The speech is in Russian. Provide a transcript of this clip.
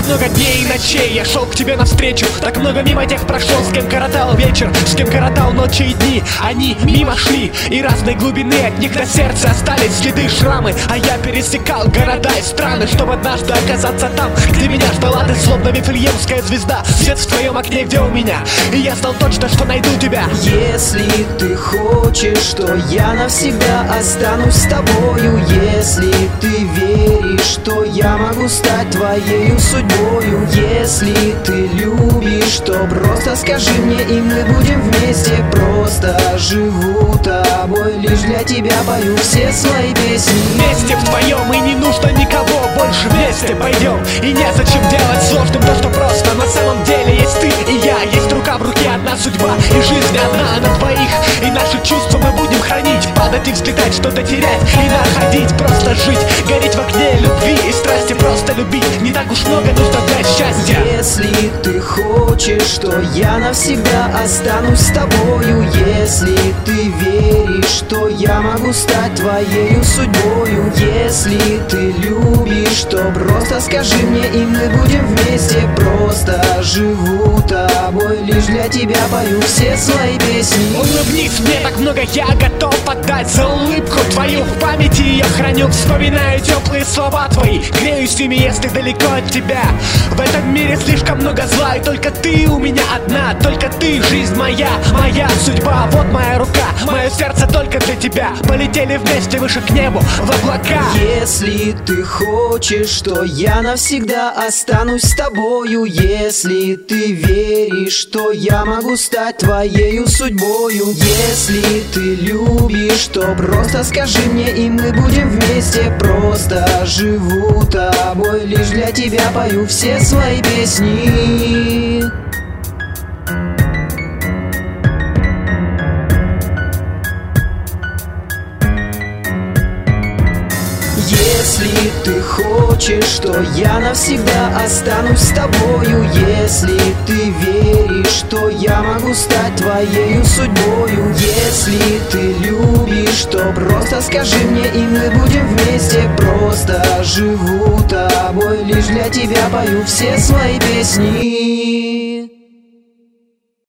много дней и ночей я шел к тебе навстречу, так много мимо тех прошел, с кем коротал вечер, с кем коротал ночи и дни. Они мимо шли, и разной глубины от них на сердце остались следы, шрамы. А я пересекал города и страны, чтобы однажды оказаться там, где меня ждала ты, словно вифлеемская звезда. Свет в твоем окне, где у меня, и я знал точно, что найду тебя. Если ты хочешь, что я навсегда останусь с тобою, если ты веришь, что я могу стать твоею судьбою, если ты любишь, то просто скажи мне, и мы будем вместе. Просто живу тобой, лишь для тебя пою все свои песни. Вместе вдвоем, и не нужно никого больше, вместе пойдем. И незачем делать сложным то, что просто. На самом деле есть ты и я, есть рука в руке одна судьба, и жизнь одна на двоих. И наши чувства мы будем хранить, падать и взлетать, что-то терять и находить. Просто жить, гореть в огне любви и страсти, просто любить. Не так уж много нужно для счастья. Если ты хочешь, что я навсегда останусь с тобою, если ты веришь, что я могу стать твоею судьбою, если ты любишь, то просто скажи мне, и мы будем вместе. Просто живу тобой, лишь для тебя пою все свои песни. Улыбнись мне, так много я готов отдать за улыбку твою, в памяти ее храню. Вспоминаю теплые слова твои, греюсь ими, если далеко от тебя. В этом мире слишком много зла, и только ты у меня одна, только ты, жизнь моя, моя судьба. Вот моя рука, мое сердце только для тебя. Полетели вместе выше к небу, в облака. Если ты хочешь, что я навсегда останусь с тобою, если ты веришь, что я могу стать твоею судьбою, если ты любишь, то просто скажи мне, и мы будем вместе. Просто живу тобой, лишь для тебя пою все свои песни. Если ты хочешь, что я навсегда останусь с тобою, если ты веришь, что я могу стать твоею судьбою, если ты любишь, то просто скажи мне, и мы будем вместе. Просто живу тобой, лишь для тебя пою все свои песни.